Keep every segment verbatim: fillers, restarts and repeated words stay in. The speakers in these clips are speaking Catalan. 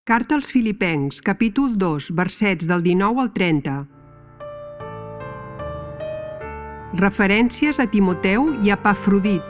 Carta als Filipencs, capítol dos, versets del dinou al trenta. Referències a Timoteu i a Epafrodit.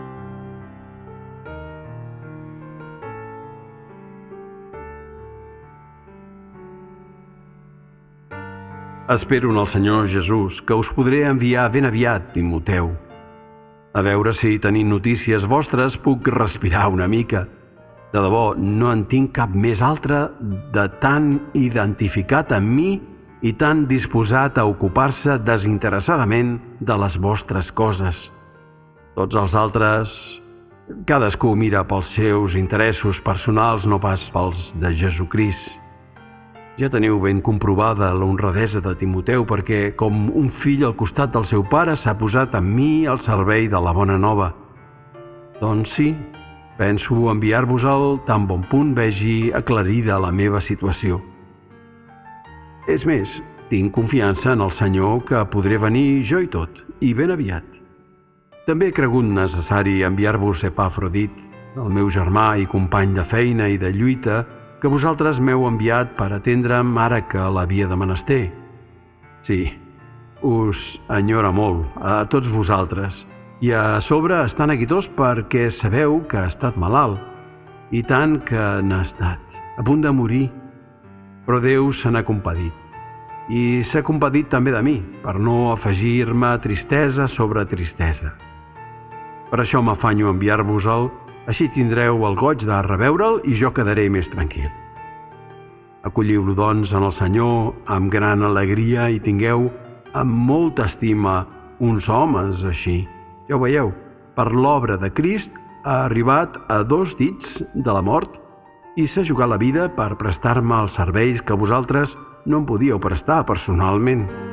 Espero en el Senyor Jesús que us podré enviar ben aviat, Timoteu. A veure si, tenint notícies vostres, puc respirar una mica. De debò, no en tinc cap més altra de tan identificat amb mi i tan disposat a ocupar-se desinteressadament de les vostres coses. Tots els altres, cadascú mira pels seus interessos personals, no pas pels de Jesucrist. Ja teniu ben comprovada l'honradesa de Timoteu perquè, com un fill al costat del seu pare, s'ha posat amb mi al servei de la bona nova. Doncs sí, penso enviar-vos-el tan bon punt vegi aclarida la meva situació. És més, tinc confiança en el Senyor que podré venir jo i tot, i ben aviat. També he cregut necessari enviar-vos Epafrodit, el meu germà i company de feina i de lluita, que vosaltres m'heu enviat per atendre'm ara que l'havia de menester. Sí, us enyora molt, a tots vosaltres, i a sobre està neguitós perquè sabeu que ha estat malalt, i tant que n'ha estat, a punt de morir. Però Déu se n'ha compadit, i s'ha compadit també de mi, per no afegir-me tristesa sobre tristesa. Per això m'afanyo a enviar-vos-el, així tindreu el goig de reveure'l i jo quedaré més tranquil. Acolliu-lo, doncs, en el Senyor amb gran alegria i tingueu amb molta estima uns homes així. Ja ho veieu, per l'obra de Crist ha arribat a dos dits de la mort i s'ha jugat la vida per prestar-me els serveis que vosaltres no em podíeu prestar personalment.